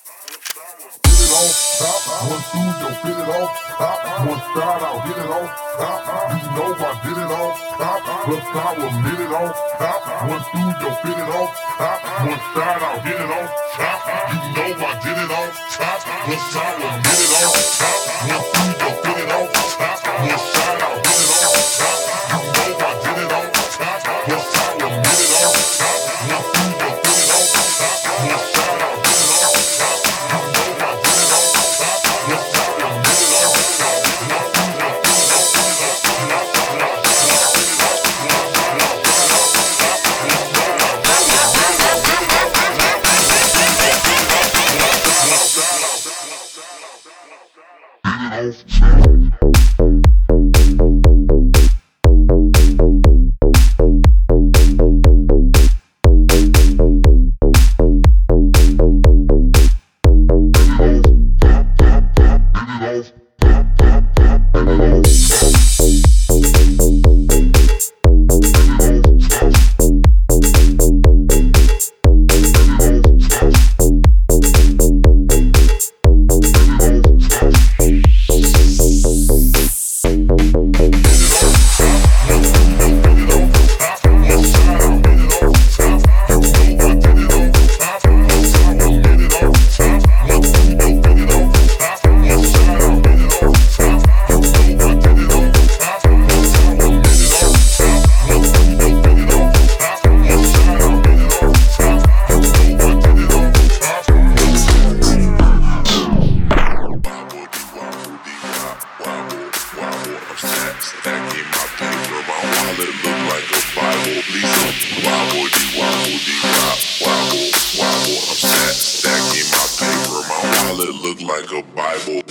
Hit it off top, one through your fit it off top, one side I'll hit it off top. You know I did it off top, plus I will hit it off top, one through your fit it off top, one side I'll hit it off top. You know I did it off top, plus I will hit it off top, one through your fit it off top, one side I'll hit it off top. You know I did it off top, plus I will hit it off top, one through your fit it off top, one side I'll hit it off top. Stacking my paper, my wallet look like a Bible. Please wobble, wobble, wobble. I'm stacking my paper, my wallet look like a Bible.